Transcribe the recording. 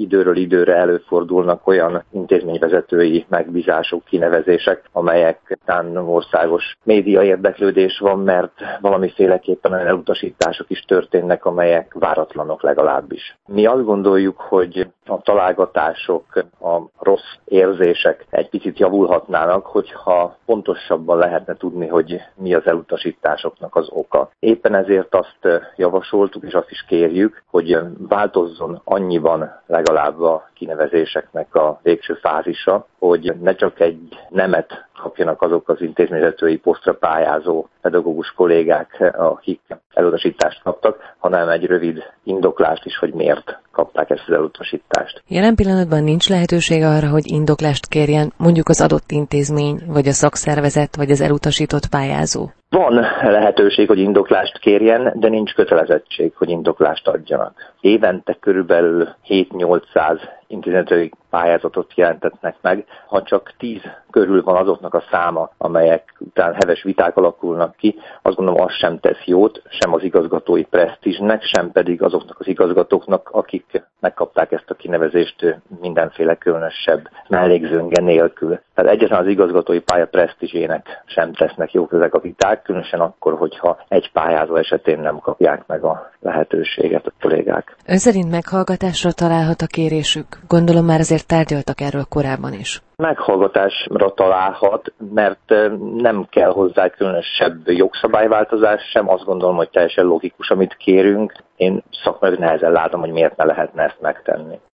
időről időre előfordulnak olyan intézményvezetői megbízások, kinevezések, amelyek után országos média érdeklődés van, mert valamiféleképpen olyan elutasítások is történnek, amelyek váratlanok legalábbis. Mi azt gondoljuk, hogy a találgatások, a rossz érzések egy picit javulhatnának, hogyha pontosabban lehetne tudni, hogy mi az elutasításoknak az oka. Éppen ezért azt javasoltuk, és azt is kérjük, hogy változzon annyiban legalább a kinevezéseknek a végső fázisa, hogy ne csak egy nemet kapjanak azok az intézményvezetői posztra pályázó pedagógus kollégák, akik elutasítást kaptak, hanem egy rövid indoklást is, hogy miért kapták ezt az elutasítást. Jelen pillanatban nincs lehetőség arra, hogy indoklást kérjen mondjuk az adott intézmény, vagy a szakszervezet, vagy az elutasított pályázó? Van lehetőség, hogy indoklást kérjen, de nincs kötelezettség, hogy indoklást adjanak. Évente körülbelül 7-800 intézményvezetői pályázatot jelentetnek meg. Ha csak 10 körül van azoknak a száma, amelyek után heves viták alakulnak ki, azt gondolom, az sem tesz jót, sem az igazgatói presztízsnek, sem pedig azoknak az igazgatóknak, akik megkapták ezt a kinevezést mindenféle különösebb mellékzőnge nélkül. Tehát egyáltalán az igazgatói pálya presztízsének sem tesznek jók ezek a viták, különösen akkor, hogyha egy pályázó esetén nem kapják meg a lehetőséget a kollégák. Ön szerint meghallgatásra találhat a kérésük? Gondolom már azért tárgyaltak erről korábban is. Meghallgatásra találhat, mert nem kell hozzá különösebb jogszabályváltozás sem. Azt gondolom, hogy teljesen logikus, amit kérünk. Én szakmailag nehezen látom, hogy miért ne lehetne ezt megtenni.